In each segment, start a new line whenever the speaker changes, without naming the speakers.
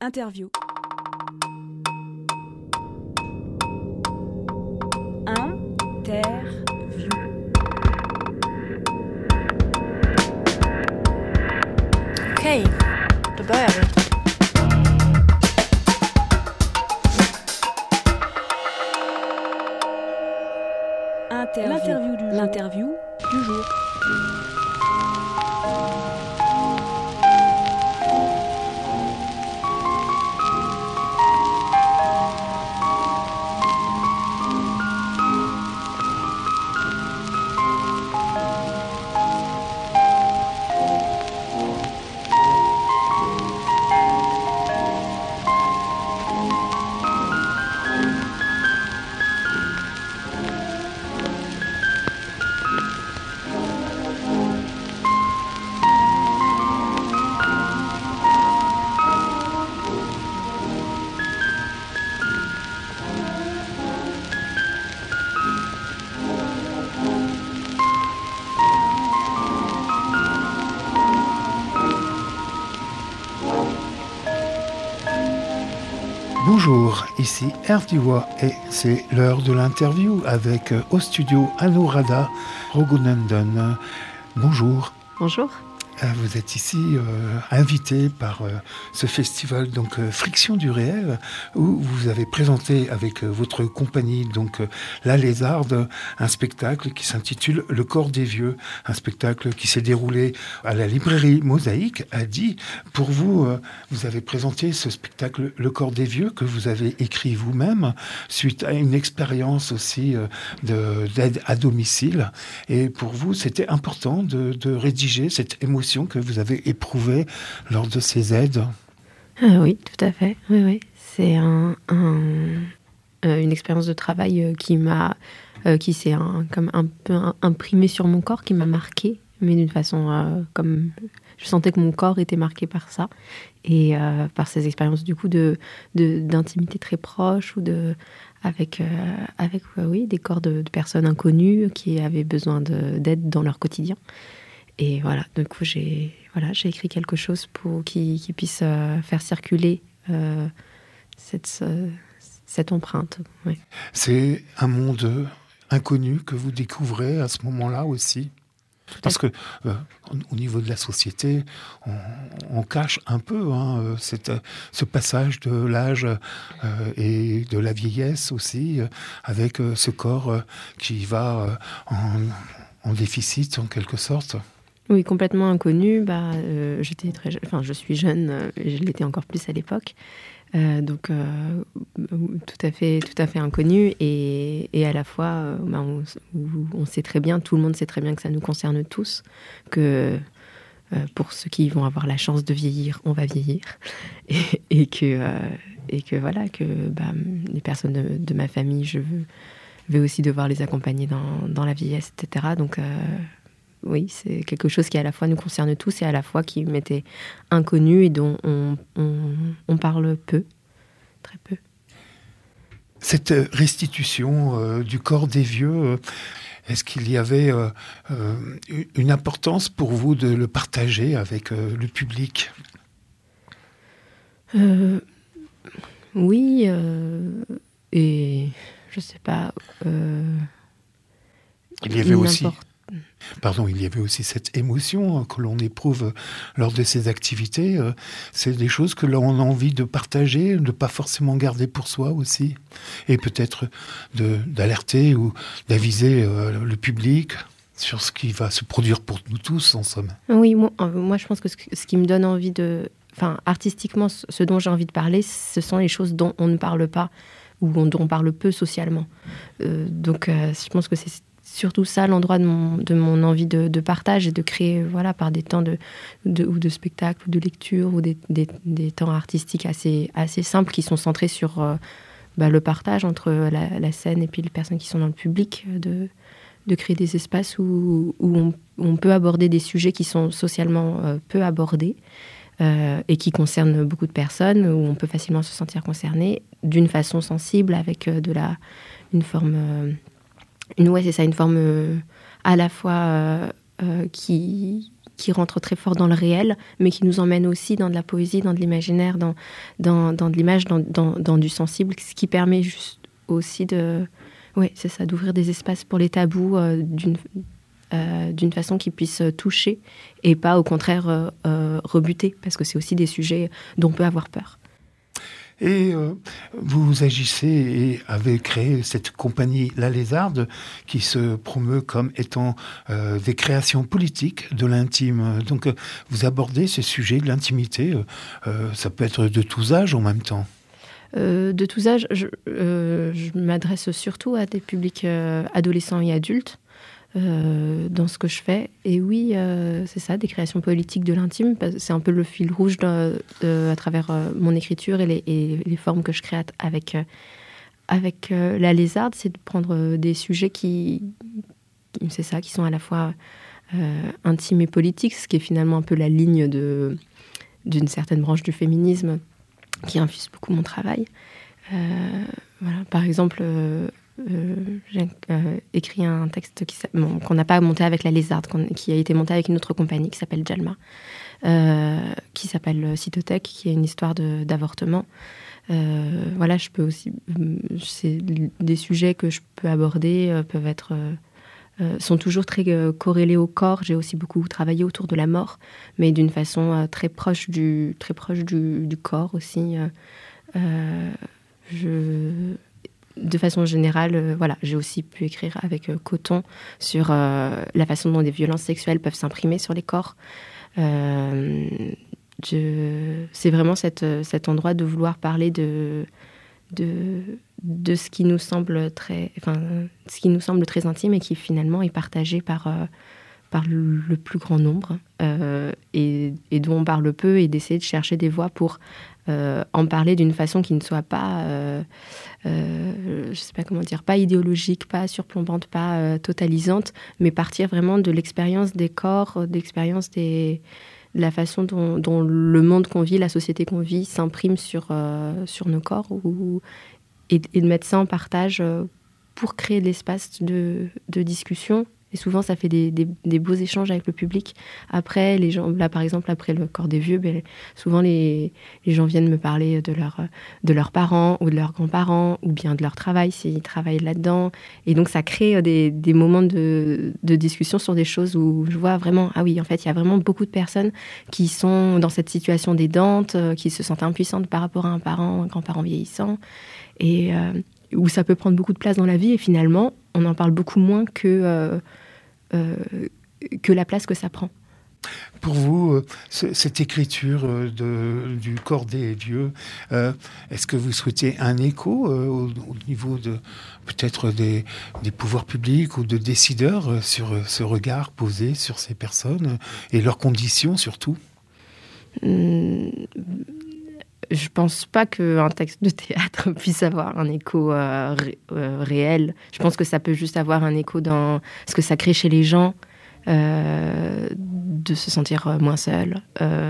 Interview.
Okej, då börjar vi.
L'interview du jour.
Bonjour, ici Erdiwa et c'est l'heure de l'interview avec au studio Anuradha Raghunandan. Bonjour.
Bonjour.
Vous êtes ici invité par ce festival Friction du réel où vous avez présenté avec votre compagnie La Lézarde un spectacle qui s'intitule Le corps des vieux, un spectacle qui s'est déroulé à la librairie Mosaïque à Die. Pour vous, vous avez présenté ce spectacle Le corps des vieux que vous avez écrit vous-même suite à une expérience aussi d'aide à domicile. Et pour vous, c'était important de rédiger cette émotion que vous avez éprouvée lors de ces aides.
Oui, tout à fait. Oui. C'est une expérience de travail qui s'est comme un peu imprimée sur mon corps, qui m'a marquée, mais d'une façon comme je sentais que mon corps était marqué par ça et par ces expériences du coup d'intimité très proche ou avec des corps de personnes inconnues qui avaient besoin d'aide dans leur quotidien. Et voilà, du coup, j'ai écrit quelque chose pour qui puisse faire circuler cette empreinte. Oui.
C'est un monde inconnu que vous découvrez à ce moment-là aussi. Parce que au niveau de la société, on cache un peu ce passage de l'âge et de la vieillesse aussi, avec ce corps qui va en déficit en quelque sorte.
Oui, complètement inconnu. J'étais je suis jeune, et je l'étais encore plus à l'époque. Donc tout à fait inconnu et à la fois on sait très bien, tout le monde sait très bien que ça nous concerne tous, que pour ceux qui vont avoir la chance de vieillir, on va vieillir et que voilà, que les personnes de ma famille, je vais aussi devoir les accompagner dans la vieillesse, etc. Donc oui, c'est quelque chose qui à la fois nous concerne tous et à la fois qui m'était inconnu et dont on parle peu, très peu.
Cette restitution du corps des vieux, est-ce qu'il y avait une importance pour vous de le partager avec le public ?
Oui, et je sais pas.
Il y avait aussi. Il y avait aussi cette émotion que l'on éprouve lors de ces activités. C'est des choses que l'on a envie de partager, de ne pas forcément garder pour soi aussi. Et peut-être d'alerter ou d'aviser le public sur ce qui va se produire pour nous tous, en somme.
Oui, moi je pense que ce qui me donne envie artistiquement, ce dont j'ai envie de parler, ce sont les choses dont on ne parle pas ou dont on parle peu socialement. Donc je pense que c'est surtout ça l'endroit de mon envie de partage et de créer par des temps de spectacle ou de lecture ou des temps artistiques assez simples qui sont centrés sur le partage entre la scène et puis les personnes qui sont dans le public, de créer des espaces où on peut aborder des sujets qui sont socialement peu abordés et qui concernent beaucoup de personnes, où on peut facilement se sentir concerné d'une façon sensible avec une forme... une forme à la fois qui qui rentre très fort dans le réel, mais qui nous emmène aussi dans de la poésie, dans de l'imaginaire, dans de l'image, dans du sensible, ce qui permet juste aussi d'ouvrir des espaces pour les tabous d'une façon qui puisse toucher et pas au contraire rebuter, parce que c'est aussi des sujets dont on peut avoir peur.
Et vous agissez et avez créé cette compagnie La Lézarde qui se promeut comme étant des créations politiques de l'intime. Donc vous abordez ce sujet de l'intimité, ça peut être de tous âges en même temps.
De tous âges, je m'adresse surtout à des publics adolescents et adultes. Dans ce que je fais. Et oui, c'est ça, des créations politiques de l'intime. C'est un peu le fil rouge à travers mon écriture et les formes que je crée avec La Lézarde, c'est de prendre des sujets qui sont à la fois intimes et politiques, ce qui est finalement un peu la ligne d'une certaine branche du féminisme qui infuse beaucoup mon travail. Voilà, par exemple... j'ai écrit un texte qu'on n'a pas monté avec La Lézarde, qui a été monté avec une autre compagnie qui s'appelle Jalma, qui s'appelle Cytothèque, qui est une histoire d'avortement. Voilà, je peux aussi... des sujets que je peux aborder sont toujours très corrélés au corps. J'ai aussi beaucoup travaillé autour de la mort, mais d'une façon très proche du corps aussi. De façon générale, j'ai aussi pu écrire avec Coton sur la façon dont des violences sexuelles peuvent s'imprimer sur les corps. C'est vraiment cet endroit de vouloir parler de ce qui nous semble très intime et qui finalement est partagé par le plus grand nombre et dont on parle peu, et d'essayer de chercher des voies pour en parler d'une façon qui ne soit pas, je sais pas comment dire, pas idéologique, pas surplombante, pas totalisante, mais partir vraiment de l'expérience des corps, de l'expérience de la façon dont le monde qu'on vit, la société qu'on vit, s'imprime sur nos corps, et de mettre ça en partage pour créer de l'espace de discussion. Et souvent, ça fait des beaux échanges avec le public. Après, les gens, là, par exemple, après le corps des vieux, souvent, les gens viennent me parler de leurs parents ou de leurs grands-parents, ou bien de leur travail, s'ils travaillent là-dedans. Et donc, ça crée des moments de discussion sur des choses où je vois vraiment, ah oui, en fait, il y a vraiment beaucoup de personnes qui sont dans cette situation d'aidante, qui se sentent impuissantes par rapport à un grand-parent vieillissant. Et où ça peut prendre beaucoup de place dans la vie, et finalement, on en parle beaucoup moins que la place que ça prend.
Pour vous, cette écriture du corps des vieux, est-ce que vous souhaitez un écho au niveau de peut-être des pouvoirs publics ou de décideurs sur ce regard posé sur ces personnes et leurs conditions surtout ?
Je pense pas qu'un texte de théâtre puisse avoir un écho réel. Je pense que ça peut juste avoir un écho dans ce que ça crée chez les gens, de se sentir moins seul,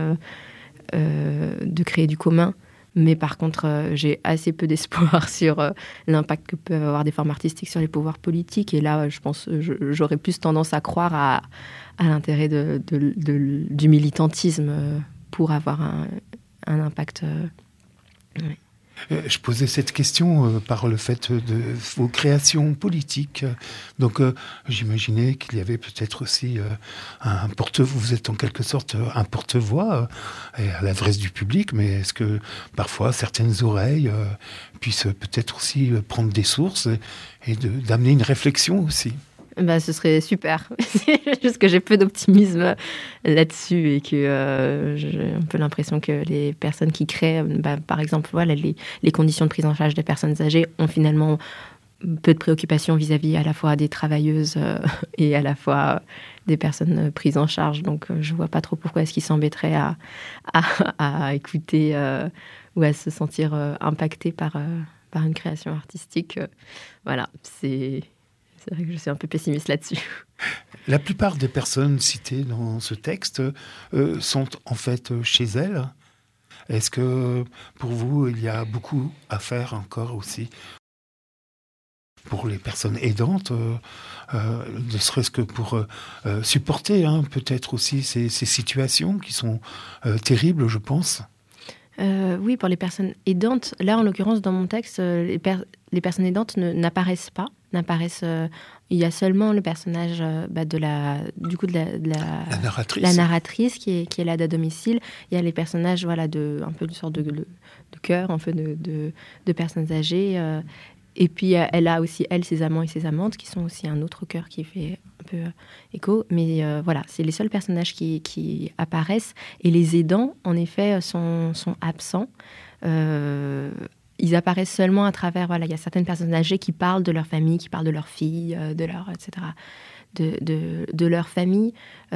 de créer du commun. Mais par contre, j'ai assez peu d'espoir sur l'impact que peuvent avoir des formes artistiques sur les pouvoirs politiques. Et là, je pense j'aurais plus tendance à croire à l'intérêt du militantisme pour avoir un impact. Oui.
Je posais cette question par le fait de vos créations politiques. Donc, j'imaginais qu'il y avait peut-être aussi un porte-voix. Vous êtes en quelque sorte un porte-voix à l'adresse du public, mais est-ce que parfois certaines oreilles puissent peut-être aussi prendre des sources et d'amener une réflexion aussi ?
Ce serait super. C'est juste que j'ai peu d'optimisme là-dessus et que j'ai un peu l'impression que les personnes qui créent, par exemple, voilà, les conditions de prise en charge des personnes âgées ont finalement peu de préoccupations vis-à-vis à la fois des travailleuses et à la fois des personnes prises en charge. Donc, je vois pas trop pourquoi est-ce qu'ils s'embêteraient à écouter ou à se sentir impactés par une création artistique. Voilà, c'est vrai que je suis un peu pessimiste là-dessus.
La plupart des personnes citées dans ce texte sont en fait chez elles. Est-ce que pour vous, il y a beaucoup à faire encore aussi pour les personnes aidantes, ne serait-ce que pour supporter peut-être aussi ces situations qui sont terribles, je pense.
Oui, pour les personnes aidantes, là en l'occurrence dans mon texte, les personnes aidantes n'apparaissent pas. Il y a seulement le personnage de la narratrice qui est l'aide à domicile. Il y a les personnages un peu une sorte de cœur, un peu de personnes âgées. Et puis elle a aussi ses amants et ses amantes qui sont aussi un autre cœur qui fait un peu écho. Mais c'est les seuls personnages qui apparaissent. Et les aidants, en effet, sont absents. Ils apparaissent seulement à travers, il y a certaines personnes âgées qui parlent de leur famille, qui parlent de leur fille, de leur, etc., de leur famille.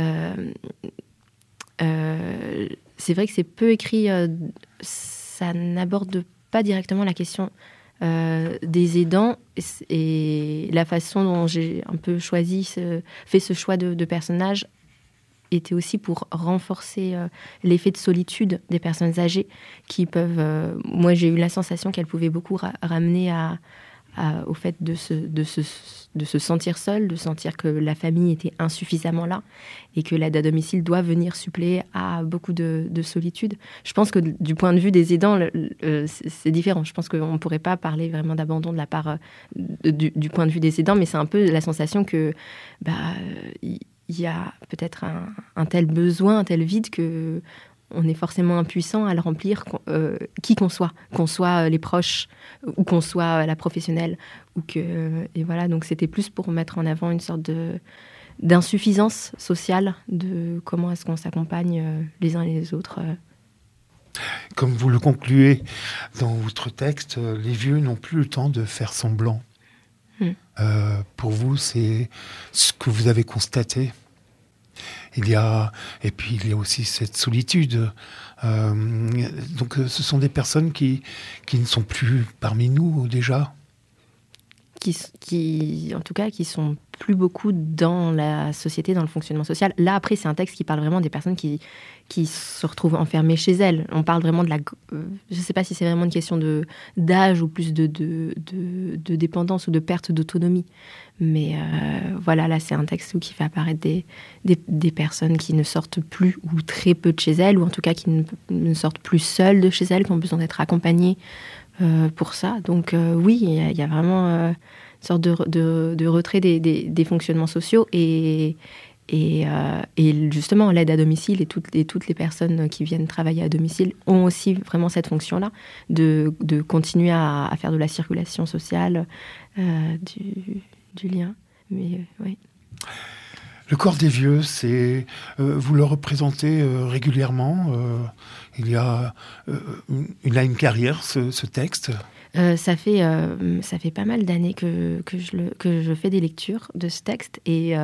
C'est vrai que c'est peu écrit, ça n'aborde pas directement la question des aidants, et la façon dont j'ai un peu fait ce choix de personnages était aussi pour renforcer l'effet de solitude des personnes âgées qui peuvent... moi, j'ai eu la sensation qu'elles pouvaient beaucoup ramener au fait de se sentir seule, de sentir que la famille était insuffisamment là et que l'aide à domicile doit venir suppléer à beaucoup de solitude. Je pense que du point de vue des aidants, c'est différent. Je pense qu'on ne pourrait pas parler vraiment d'abandon de la part du point de vue des aidants, mais c'est un peu la sensation que... il y a peut-être un tel besoin, un tel vide que on est forcément impuissant à le remplir, qui qu'on soit les proches ou qu'on soit la professionnelle. Et voilà, donc c'était plus pour mettre en avant une sorte d'insuffisance sociale de comment est-ce qu'on s'accompagne les uns et les autres.
Comme vous le concluez dans votre texte, les vieux n'ont plus le temps de faire semblant. Pour vous, c'est ce que vous avez constaté. Il y a aussi cette solitude. Donc, ce sont des personnes qui ne sont plus parmi nous déjà.
En tout cas, qui sont plus beaucoup dans la société, dans le fonctionnement social. Là, après, c'est un texte qui parle vraiment des personnes qui se retrouvent enfermées chez elles. On parle vraiment je ne sais pas si c'est vraiment une question d'âge ou plus de dépendance ou de perte d'autonomie. Mais là, c'est un texte qui fait apparaître des personnes qui ne sortent plus ou très peu de chez elles, ou en tout cas qui ne sortent plus seules de chez elles, qui ont besoin d'être accompagnées pour ça. Donc oui, il y a vraiment une sorte de retrait des fonctionnements sociaux et justement l'aide à domicile et toutes les personnes qui viennent travailler à domicile ont aussi vraiment cette fonction-là de continuer à faire de la circulation sociale, du lien. Mais oui.
Le corps des vieux, vous le représentez régulièrement. Il a une carrière, ce texte.
Ça fait pas mal d'années que je fais des lectures de ce texte et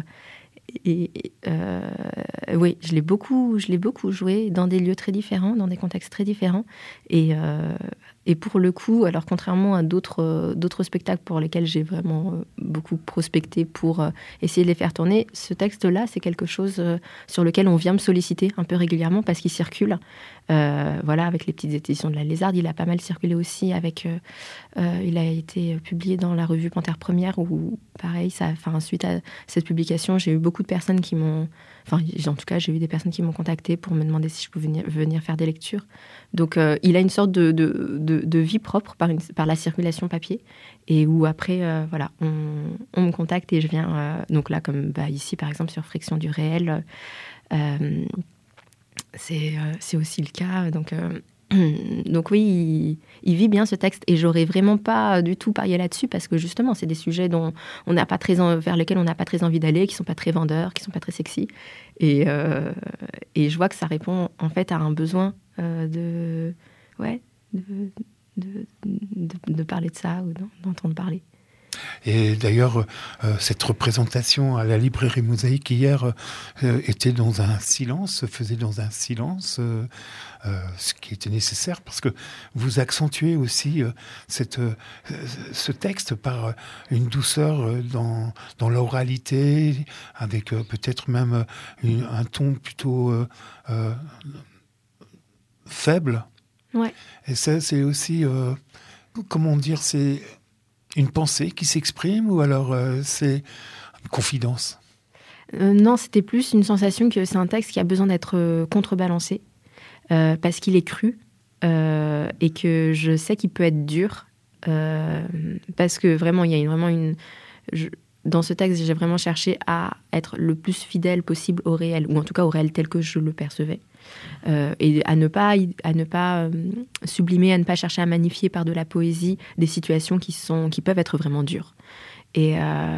oui, je l'ai beaucoup joué dans des lieux très différents, dans des contextes très différents. Et pour le coup, alors contrairement à d'autres spectacles pour lesquels j'ai vraiment beaucoup prospecté pour essayer de les faire tourner, ce texte-là, c'est quelque chose sur lequel on vient me solliciter un peu régulièrement parce qu'il circule. Avec les petites éditions de la Lézarde, il a pas mal circulé aussi. Il a été publié dans la revue Panthère Première où, pareil, suite à cette publication, j'ai eu beaucoup de personnes qui m'ont... en tout cas, j'ai eu des personnes qui m'ont contacté pour me demander si je pouvais venir faire des lectures. Donc, il a une sorte de vie propre par la circulation papier et où après, on me contacte et je viens... donc là, comme ici, par exemple, sur Friction du réel, c'est aussi le cas. Donc oui, il vit bien ce texte et j'aurais vraiment pas du tout parié là-dessus parce que justement, c'est des sujets vers lesquels on n'a pas très envie d'aller, qui sont pas très vendeurs, qui sont pas très sexy. Et je vois que ça répond en fait à un besoin de parler de ça ou d'entendre parler.
Et d'ailleurs, cette représentation à la librairie Mosaïque hier était dans un silence, se faisait dans un silence, ce qui était nécessaire parce que vous accentuez aussi ce texte par une douceur dans l'oralité, avec peut-être même un ton plutôt faible.
Ouais.
Et ça, c'est aussi, comment dire, c'est une pensée qui s'exprime ou alors c'est une confidence?
Non, c'était plus une sensation que c'est un texte qui a besoin d'être contrebalancé parce qu'il est cru et que je sais qu'il peut être dur parce que vraiment, il y a dans ce texte, j'ai vraiment cherché à être le plus fidèle possible au réel, ou en tout cas au réel tel que je le percevais. Et à ne pas sublimer, à ne pas chercher à magnifier par de la poésie des situations qui peuvent être vraiment dures. Et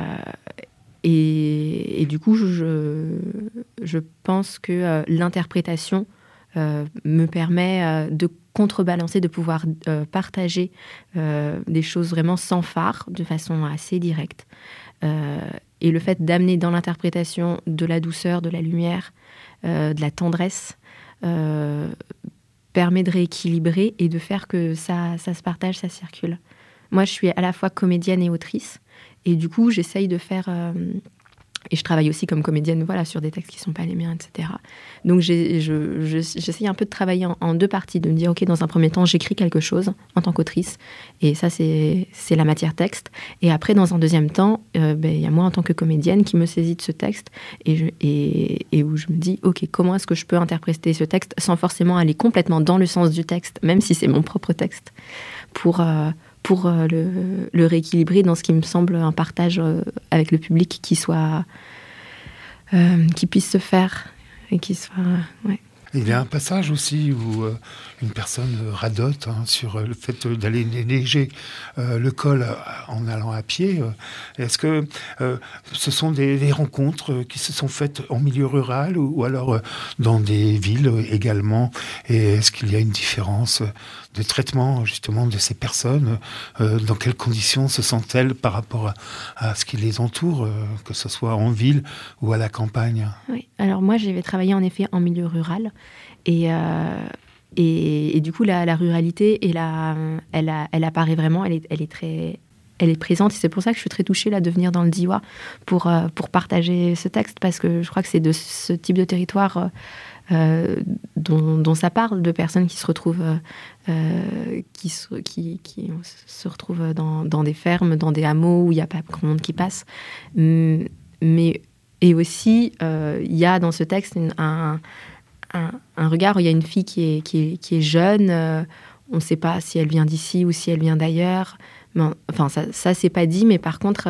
du coup, je pense que l'interprétation me permet de contrebalancer, de pouvoir partager des choses vraiment sans phare, de façon assez directe. Et le fait d'amener dans l'interprétation de la douceur, de la lumière, de la tendresse, permet de rééquilibrer et de faire que ça se partage, ça circule. Moi, je suis à la fois comédienne et autrice, et du coup, j'essaye de faire... et je travaille aussi comme comédienne, voilà, sur des textes qui ne sont pas les miens, etc. Donc, j'essaye un peu de travailler en deux parties, de me dire, OK, dans un premier temps, j'écris quelque chose en tant qu'autrice, et ça, c'est la matière texte. Et après, dans un deuxième temps, il y a moi, en tant que comédienne, qui me saisit de ce texte, et où je me dis, OK, comment est-ce que je peux interpréter ce texte sans forcément aller complètement dans le sens du texte, même si c'est mon propre texte, pour le rééquilibrer dans ce qui me semble un partage avec le public qui puisse se faire et qui soit... Ouais.
Il y a un passage aussi où une personne radote sur le fait d'aller neiger le col en allant à pied. Est-ce que ce sont des rencontres qui se sont faites en milieu rural ou alors dans des villes également? Et est-ce qu'il y a une différence de traitement justement de ces personnes? Dans quelles conditions se sentent-elles par rapport à ce qui les entoure, que ce soit en ville ou à la campagne?
Oui, alors moi j'avais travaillé en effet en milieu rural et du coup la ruralité elle apparaît vraiment, elle est présente, et c'est pour ça que je suis très touchée là de venir dans le Diois pour partager ce texte, parce que je crois que c'est de ce type de territoire dont ça parle, de personnes qui se retrouvent qui se retrouvent dans des fermes, dans des hameaux où il n'y a pas grand monde qui passe, mais et aussi il y a dans ce texte un regard où il y a une fille qui est jeune, on ne sait pas si elle vient d'ici ou si elle vient d'ailleurs, mais, enfin ça c'est pas dit, mais par contre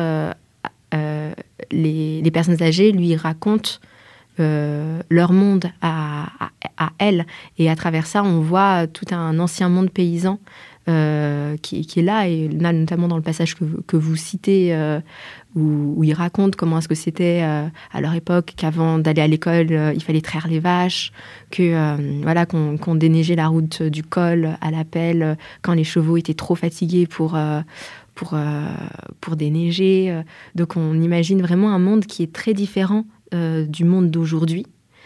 les personnes âgées lui racontent leur monde à elle, et à travers ça on voit tout un ancien monde paysan qui est là, et là notamment dans le passage que vous citez où il raconte comment est-ce que c'était à leur époque, qu'avant d'aller à l'école il fallait traire les vaches, qu'on déneigeait la route du col à la pelle quand les chevaux étaient trop fatigués pour déneiger. Donc on imagine vraiment un monde qui est très différent du monde d'aujourd'hui,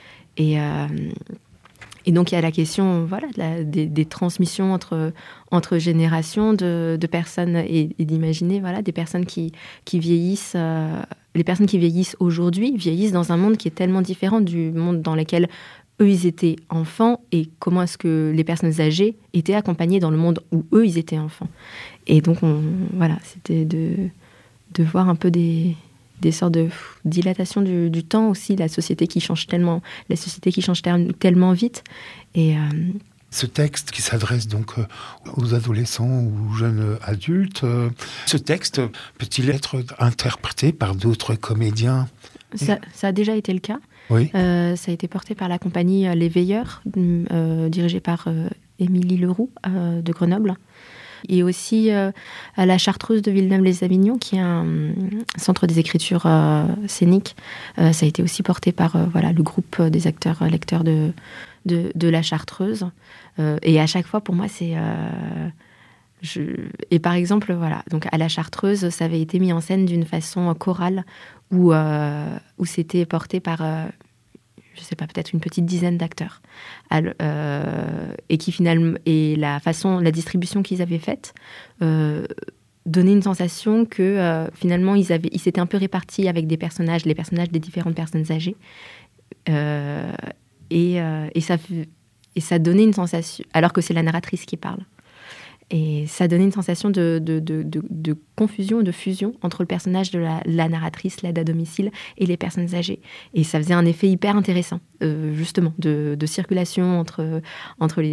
et donc il y a la question des transmissions entre générations de personnes, et d'imaginer des personnes qui vieillissent. Les personnes qui vieillissent aujourd'hui vieillissent dans un monde qui est tellement différent du monde dans lequel eux ils étaient enfants, et comment est-ce que les personnes âgées étaient accompagnées dans le monde où eux ils étaient enfants. Et donc c'était de voir un peu des sortes de dilatation du temps aussi, la société qui change tellement vite. Et
ce texte qui s'adresse donc aux adolescents ou jeunes adultes, ce texte peut-il être interprété par d'autres comédiens?
Ça a déjà été le cas.
Oui.
Ça a été porté par la compagnie Les Veilleurs, dirigée par Émilie Leroux de Grenoble. Et aussi à la Chartreuse de Villeneuve-les-Avignon, qui est un centre des écritures scéniques. Ça a été aussi porté par le groupe des acteurs lecteurs de la Chartreuse. Et à chaque fois, pour moi, c'est... Et par exemple, donc à la Chartreuse, ça avait été mis en scène d'une façon chorale où c'était porté par... je sais pas, peut-être une petite dizaine d'acteurs. Et qui finalement, et la distribution qu'ils avaient faite donnait une sensation que finalement ils s'étaient un peu répartis avec les personnages des différentes personnes âgées. Et ça donnait une sensation, alors que c'est la narratrice qui parle. Et ça donnait une sensation de confusion, de fusion entre le personnage de la narratrice, l'aide à domicile, et les personnes âgées. Et ça faisait un effet hyper intéressant, justement, de circulation entre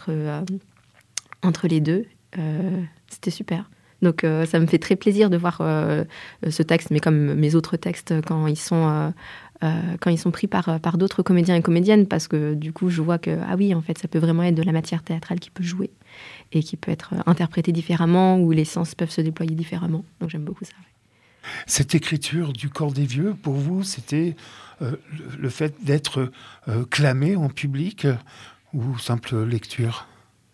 les deux. C'était super. Donc ça me fait très plaisir de voir ce texte, mais comme mes autres textes, quand ils sont pris par d'autres comédiens et comédiennes, parce que du coup je vois que ah oui, en fait ça peut vraiment être de la matière théâtrale qui peut jouer et qui peut être interprétée différemment, où les sens peuvent se déployer différemment. Donc j'aime beaucoup ça.
Cette écriture du Corps des Vieux, pour vous, c'était le fait d'être clamé en public ou simple lecture?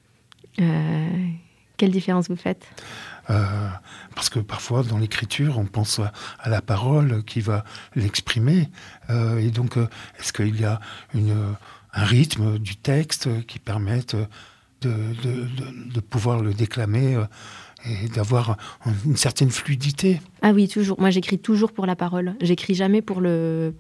Quelle différence vous faites?
Parce que parfois, dans l'écriture, on pense à la parole qui va l'exprimer. Et donc, est-ce qu'il y a un rythme du texte qui permette de pouvoir le déclamer et d'avoir une certaine fluidité?
Ah oui, toujours. Moi, j'écris toujours pour la parole. J'écris jamais pour l'œil.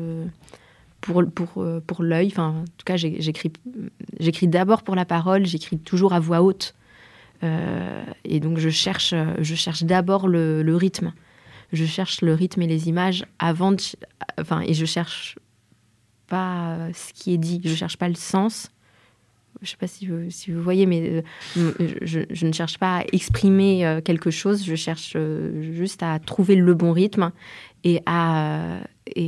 Enfin, en tout cas, j'écris d'abord pour la parole. J'écris toujours à voix haute. Et donc je cherche d'abord le rythme. Je cherche le rythme et les images et je cherche pas ce qui est dit. Je cherche pas le sens. Je sais pas si vous voyez, mais je ne cherche pas à exprimer quelque chose. Je cherche juste à trouver le bon rythme et à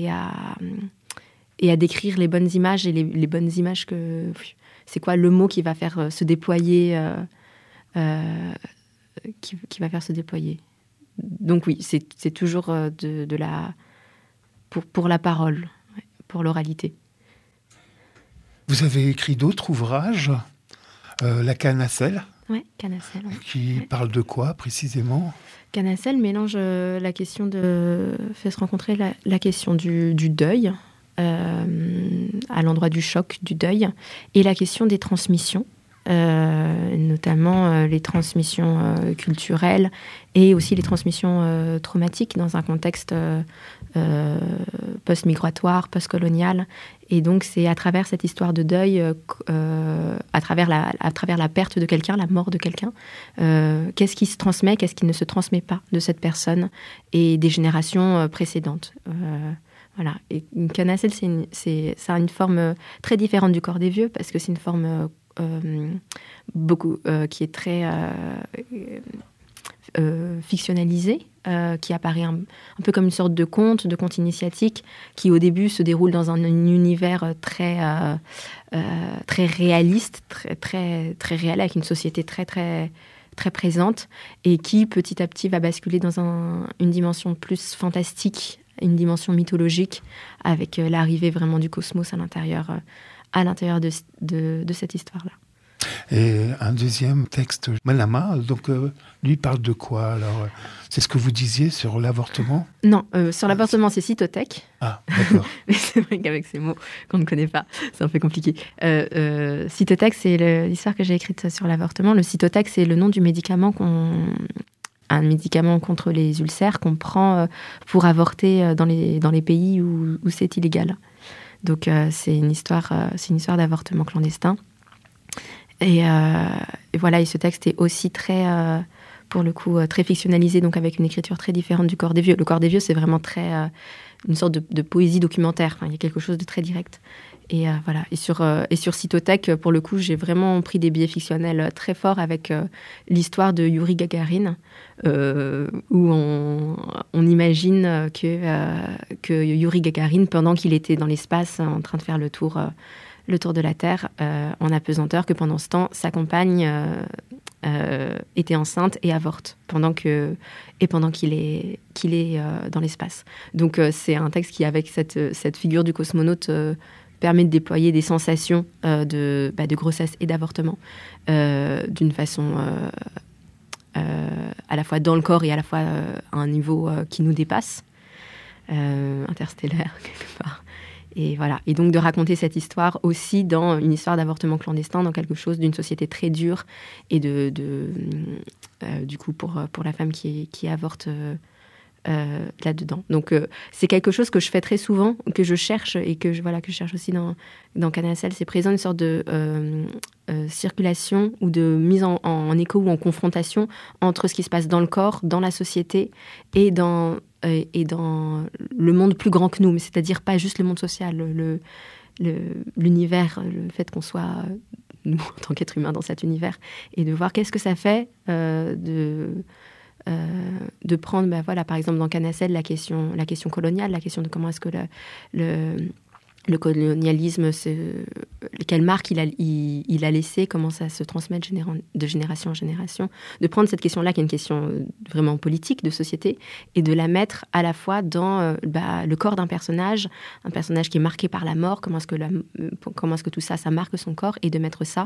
décrire les bonnes images et les bonnes images que c'est quoi le mot qui va faire se déployer. Qui va faire se déployer. Donc oui, c'est toujours pour la parole, pour l'oralité.
Vous avez écrit d'autres ouvrages, La Canne à sel.
Oui, Canne à sel.
Qui parle de quoi précisément?
Canne à sel mélange la question fait se rencontrer la question du deuil, à l'endroit du choc, du deuil, et la question des transmissions. Notamment les transmissions culturelles et aussi les transmissions traumatiques dans un contexte post-migratoire, post-colonial. Et donc c'est à travers cette histoire de deuil, à travers la perte de quelqu'un, la mort de quelqu'un, qu'est-ce qui se transmet, qu'est-ce qui ne se transmet pas de cette personne et des générations précédentes. Voilà. Et une canne à sel, ça a une forme très différente du Corps des Vieux, parce que c'est une forme qui est très fictionnalisée, qui apparaît un peu comme une sorte de conte initiatique, qui au début se déroule dans un univers très réaliste, très réel, avec une société très très très présente, et qui petit à petit va basculer dans une dimension plus fantastique, une dimension mythologique, avec l'arrivée vraiment du cosmos à l'intérieur de cette histoire-là.
Et un deuxième texte, Malama, donc lui parle de quoi alors? C'est ce que vous disiez sur l'avortement? Non,
sur l'avortement, c'est Cytotech.
Ah, d'accord.
Mais c'est vrai qu'avec ces mots qu'on ne connaît pas, c'est un peu compliqué. Cytotech, c'est l'histoire que j'ai écrite sur l'avortement. Le Cytotech, c'est le nom du médicament un médicament contre les ulcères qu'on prend pour avorter dans les pays où c'est illégal. Donc c'est une histoire d'avortement clandestin. Et voilà, et ce texte est aussi très, pour le coup, très fictionnalisé, donc avec une écriture très différente du Corps des Vieux. Le Corps des Vieux, c'est vraiment très une sorte de poésie documentaire. Enfin, il y a quelque chose de très direct. Et voilà. Et sur Cytotech, pour le coup, j'ai vraiment pris des biais fictionnels très forts avec l'histoire de Yuri Gagarin, où on imagine que Yuri Gagarin, pendant qu'il était dans l'espace, en train de faire le tour de la Terre, en apesanteur, que pendant ce temps, sa compagne était enceinte et avorte pendant qu'il est dans l'espace. Donc c'est un texte qui, avec cette figure du cosmonaute, permet de déployer des sensations de grossesse et d'avortement d'une façon à la fois dans le corps et à la fois à un niveau qui nous dépasse, interstellaire quelque part. Et voilà. Et donc de raconter cette histoire aussi dans une histoire d'avortement clandestin, dans quelque chose d'une société très dure, et du coup pour la femme qui avorte là-dedans. Donc, c'est quelque chose que je fais très souvent, que je cherche et que je cherche aussi dans Canacelle. C'est présent une sorte de circulation ou de mise en écho ou en confrontation entre ce qui se passe dans le corps, dans la société et dans le monde plus grand que nous, mais c'est-à-dire pas juste le monde social, l'univers, le fait qu'on soit, nous, en tant qu'être humain dans cet univers, et de voir qu'est-ce que ça fait de prendre, par exemple, dans Canacelle, la question coloniale, la question de comment est-ce que le colonialisme, quelle marque il a laissé, comment ça se transmet de génération en génération, de prendre cette question-là, qui est une question vraiment politique, de société, et de la mettre à la fois dans le corps d'un personnage qui est marqué par la mort, comment est-ce que tout ça marque son corps, et de mettre ça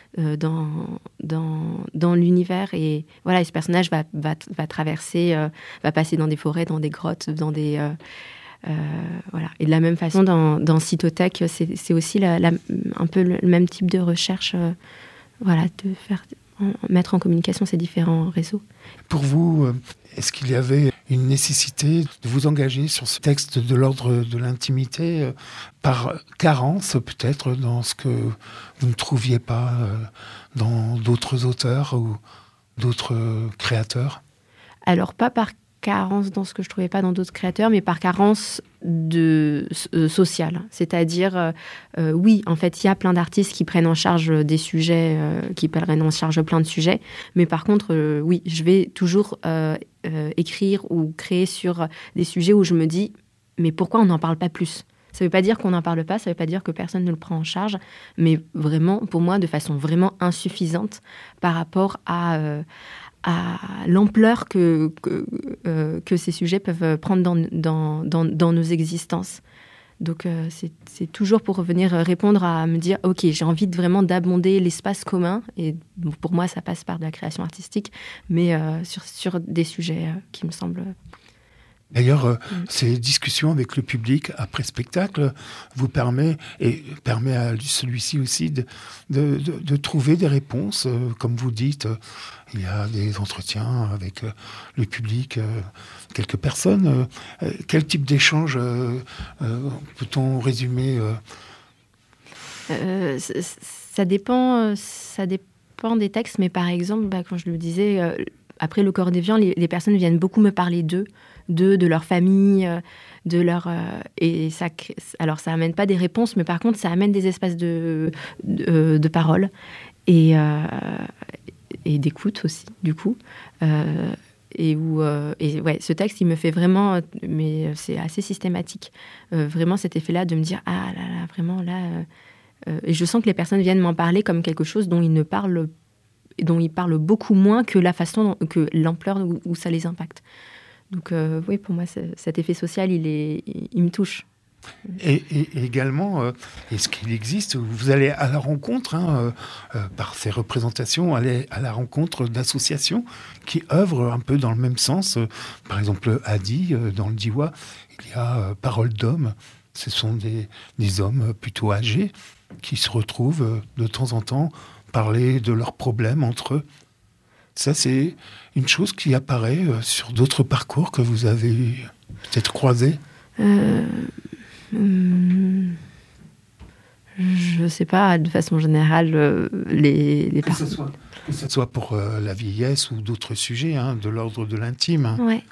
dans l'univers. Et voilà, et ce personnage va traverser, va passer dans des forêts, dans des grottes, dans des... voilà. Et de la même façon, dans Cytothèque, c'est aussi un peu le même type de recherche, de mettre en communication ces différents réseaux.
Pour vous, est-ce qu'il y avait une nécessité de vous engager sur ce texte de l'ordre de l'intimité par carence, peut-être, dans ce que vous ne trouviez pas dans d'autres auteurs ou d'autres créateurs ?
Alors, pas par carence dans ce que je ne trouvais pas dans d'autres créateurs, mais par carence sociale. C'est-à-dire, oui, en fait, il y a plein d'artistes qui prennent en charge des sujets, qui prennent en charge plein de sujets, mais par contre, oui, je vais toujours écrire ou créer sur des sujets où je me dis, mais pourquoi on n'en parle pas plus ? Ça ne veut pas dire qu'on n'en parle pas, ça ne veut pas dire que personne ne le prend en charge, mais vraiment, pour moi, de façon vraiment insuffisante par rapport à l'ampleur que ces sujets peuvent prendre dans nos existences. Donc, c'est toujours pour venir répondre à me dire, OK, j'ai envie vraiment d'abonder l'espace commun. Et pour moi, ça passe par de la création artistique, mais sur des sujets qui me semblent...
D'ailleurs, ces discussions avec le public après spectacle vous permet à celui-ci aussi de trouver des réponses. Comme vous dites, il y a des entretiens avec le public, quelques personnes. Quel type d'échange peut-on résumer
ça dépend des textes, mais par exemple, quand je le disais, après Le Corps déviant, les personnes viennent beaucoup me parler d'eux, de leur famille, de leur... et ça amène pas des réponses, mais par contre, ça amène des espaces de parole et d'écoute aussi, du coup. Ce texte, il me fait vraiment... Mais c'est assez systématique. Vraiment, cet effet-là de me dire, ah là là, vraiment, là... et je sens que les personnes viennent m'en parler comme quelque chose dont ils parlent beaucoup moins que la façon, que l'ampleur où ça les impacte. Donc oui, pour moi, cet effet social, il me touche.
Et également, est-ce qu'il existe, vous allez à la rencontre, par ces représentations, aller à la rencontre d'associations qui œuvrent un peu dans le même sens. Par exemple, Adi, dans le Diois, il y a Parole d'hommes. Ce sont des hommes plutôt âgés qui se retrouvent de temps en temps parler de leurs problèmes entre eux. Ça, c'est une chose qui apparaît sur d'autres parcours que vous avez peut-être croisés.
Je ne sais pas, de façon générale, les
parcours. Que ce soit pour la vieillesse ou d'autres sujets, de l'ordre de l'intime.
Ouais.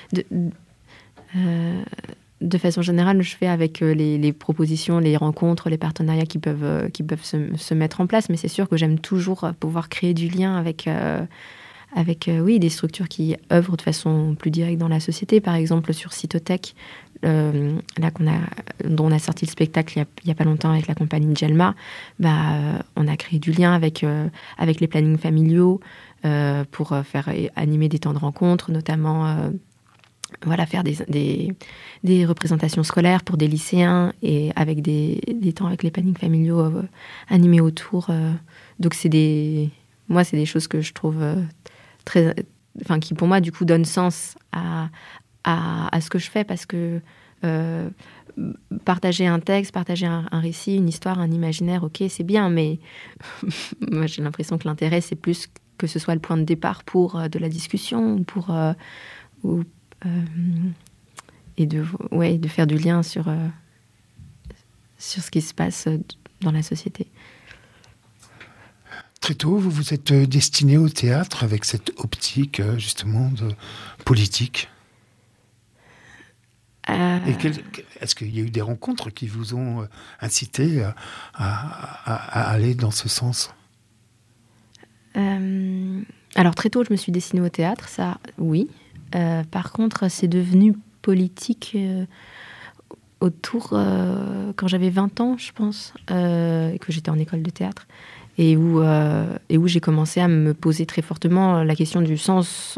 De façon générale, je fais avec les propositions, les rencontres, les partenariats qui peuvent se mettre en place. Mais c'est sûr que j'aime toujours pouvoir créer du lien avec des structures qui œuvrent de façon plus directe dans la société. Par exemple, sur Cytothèque, dont on a sorti le spectacle il n'y a pas longtemps avec la compagnie Gelma, on a créé du lien avec les plannings familiaux pour faire animer des temps de rencontre, notamment... faire des représentations scolaires pour des lycéens et avec des temps avec les plannings familiaux animés autour. Donc c'est des choses que je trouve qui pour moi du coup donnent sens à ce que je fais, parce que partager un texte, partager un récit, une histoire, un imaginaire, ok, c'est bien, mais moi j'ai l'impression que l'intérêt c'est plus que ce soit le point de départ pour de la discussion, et de faire du lien sur ce qui se passe dans la société.
Très tôt, vous vous êtes destiné au théâtre avec cette optique, justement, de politique. Est-ce qu'il y a eu des rencontres qui vous ont incité à aller dans ce sens ?
Alors, très tôt, je me suis destinée au théâtre, ça, oui. Par contre, c'est devenu politique quand j'avais 20 ans, je pense, et que j'étais en école de théâtre, et où j'ai commencé à me poser très fortement la question du sens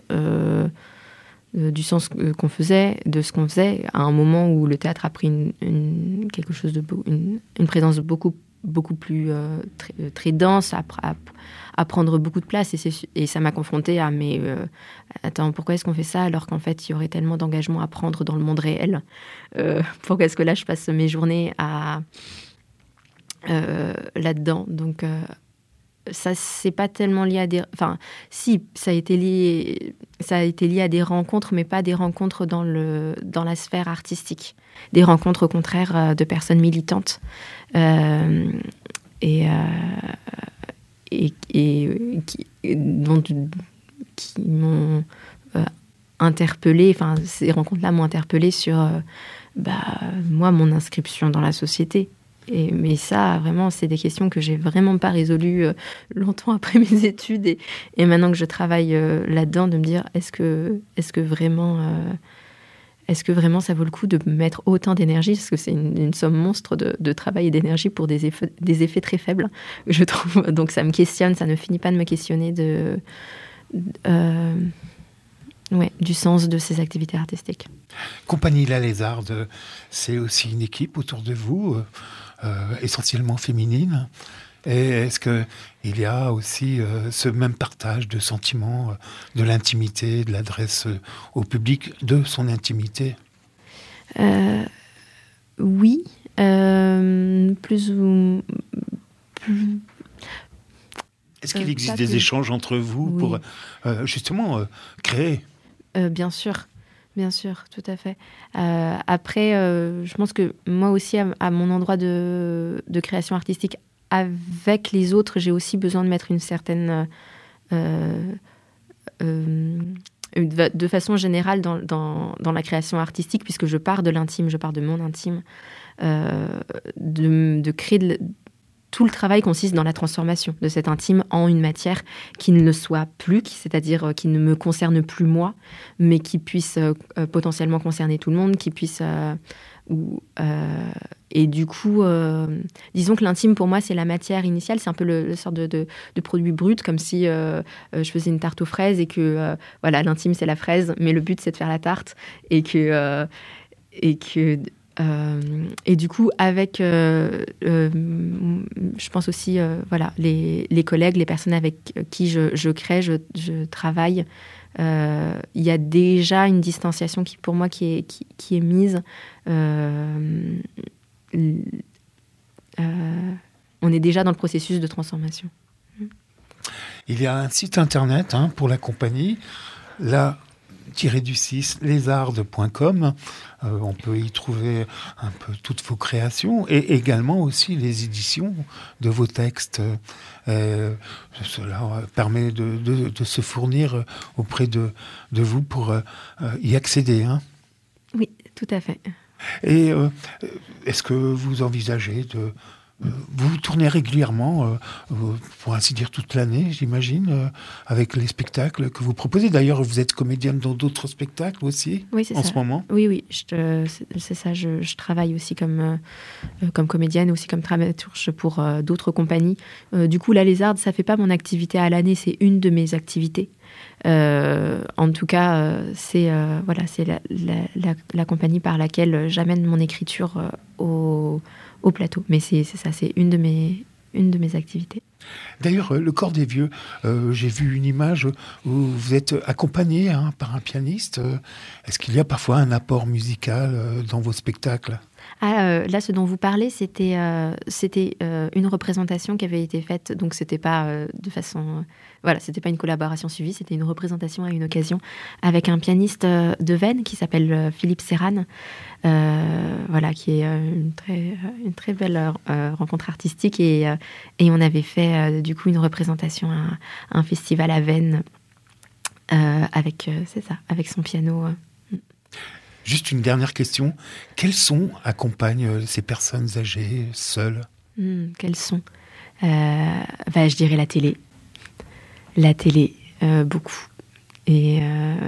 qu'on faisait, de ce qu'on faisait, à un moment où le théâtre a pris une présence beaucoup plus très dense, à prendre beaucoup de place, et ça m'a confrontée à attends, pourquoi est-ce qu'on fait ça alors qu'en fait il y aurait tellement d'engagement à prendre dans le monde réel, pourquoi est-ce que là je passe mes journées là-dedans, donc ça c'est pas tellement lié à si ça a été lié à des rencontres, mais pas des rencontres dans la sphère artistique, des rencontres au contraire de personnes militantes qui m'ont interpellée. Enfin, ces rencontres-là m'ont interpellée sur moi, mon inscription dans la société. Mais ça, vraiment, c'est des questions que j'ai vraiment pas résolues longtemps après mes études, et maintenant que je travaille là-dedans, de me dire est-ce que vraiment ça vaut le coup de mettre autant d'énergie, parce que c'est une somme monstre de travail et d'énergie pour des effets très faibles, je trouve. Donc ça me questionne, ça ne finit pas de me questionner du sens de ces activités artistiques.
Compagnie La Lézarde, c'est aussi une équipe autour de vous, essentiellement féminine. Et est-ce qu'il y a aussi ce même partage de sentiments, de l'intimité, de l'adresse au public, de son intimité ?
Oui, plus ou...
Est-ce qu'il existe des échanges entre vous pour justement créer ?
Bien sûr, tout à fait. Après, je pense que moi aussi, à mon endroit de création artistique, avec les autres, j'ai aussi besoin de mettre une certaine... de façon générale dans la création artistique, puisque je pars de l'intime, je pars de mon intime, de créer... Tout le travail consiste dans la transformation de cet intime en une matière qui ne le soit plus, c'est-à-dire qui ne me concerne plus moi, mais qui puisse potentiellement concerner tout le monde, qui puisse... et du coup, disons que l'intime, pour moi, c'est la matière initiale, c'est un peu le sorte de produit brut, comme si je faisais une tarte aux fraises et que, l'intime, c'est la fraise, mais le but, c'est de faire la tarte, et du coup, avec, je pense aussi, les collègues, les personnes avec qui je crée, je travaille, il y a déjà une distanciation pour moi qui est mise. On est déjà dans le processus de transformation.
Il y a un site internet pour la compagnie, lézarde.com. On peut y trouver un peu toutes vos créations et également aussi les éditions de vos textes. Cela permet de se fournir auprès de vous pour y accéder.
Oui, tout à fait.
Et est-ce que vous envisagez vous tournez régulièrement, pour ainsi dire toute l'année, j'imagine, avec les spectacles que vous proposez. D'ailleurs, vous êtes comédienne dans d'autres spectacles aussi,
oui, c'est
en
ça.
Ce moment.
Oui, c'est ça. Je travaille aussi comme comédienne, aussi comme dramaturge pour d'autres compagnies. Du coup, La Lézarde, ça fait pas mon activité à l'année, c'est une de mes activités. En tout cas, c'est la compagnie par laquelle j'amène mon écriture au plateau. Mais c'est ça, c'est une de mes activités.
D'ailleurs, le Corps des Vieux, j'ai vu une image où vous êtes accompagné par un pianiste. Est-ce qu'il y a parfois un apport musical dans vos spectacles ?
Là, ce dont vous parlez, c'était une représentation qui avait été faite. Donc, c'était pas de façon... voilà, c'était pas une collaboration suivie, c'était une représentation à une occasion avec un pianiste de Vennes qui s'appelle Philippe Serran, voilà, qui est une très belle rencontre artistique. Et on avait fait, du coup, une représentation à un festival à Vennes avec son piano.
Juste une dernière question. Quels sons accompagnent ces personnes âgées, seules ?
Quels sons ? Je dirais la télé. La télé, beaucoup. Et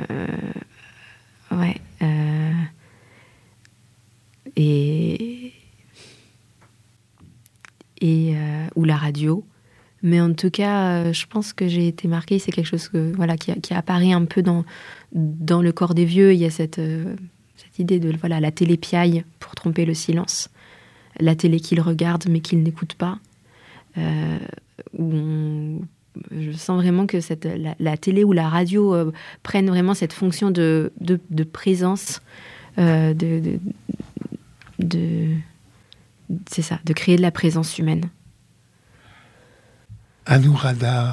ouais. Ou la radio. Mais en tout cas, je pense que j'ai été marquée. C'est quelque chose qui apparaît un peu dans le corps des vieux. Il y a cette idée de la télé piaille pour tromper le silence. La télé qu'ils regardent mais qu'ils n'écoutent pas. Je sens vraiment que la télé ou la radio prennent vraiment cette fonction de présence, c'est ça, de créer de la présence humaine.
Anuradha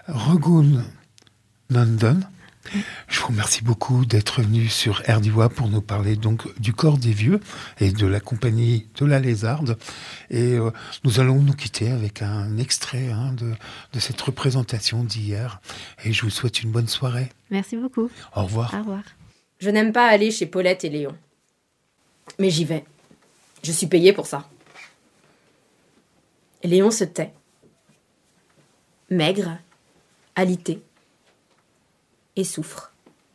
Raghunan, je vous remercie beaucoup d'être venu sur RDIWA pour nous parler donc du corps des vieux et de la compagnie de la Lézarde. Et nous allons nous quitter avec un extrait de cette représentation d'hier. Et je vous souhaite une bonne soirée.
Merci beaucoup.
Au revoir.
Au revoir.
Je n'aime pas aller chez Paulette et Léon. Mais j'y vais. Je suis payée pour ça. Léon se tait. Maigre, alité, et souffre.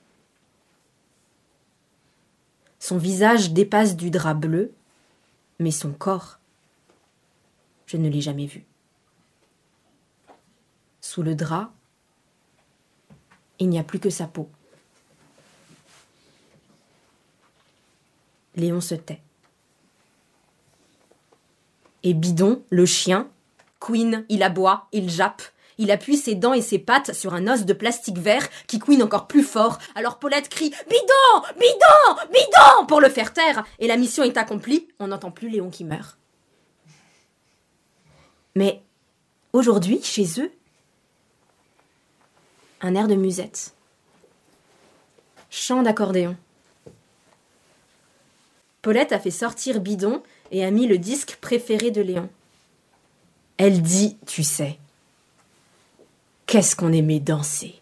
Son visage dépasse du drap bleu, mais son corps, je ne l'ai jamais vu. Sous le drap, il n'y a plus que sa peau. Léon se tait. Et Bidon, le chien, couine, il aboie, il jappe. Il appuie ses dents et ses pattes sur un os de plastique vert qui couine encore plus fort. Alors Paulette crie « Bidon ! Bidon ! Bidon !» pour le faire taire. Et la mission est accomplie, on n'entend plus Léon qui meurt. Mais aujourd'hui, chez eux, un air de musette. Chant d'accordéon. Paulette a fait sortir Bidon et a mis le disque préféré de Léon. Elle dit, tu sais, qu'est-ce qu'on aimait danser.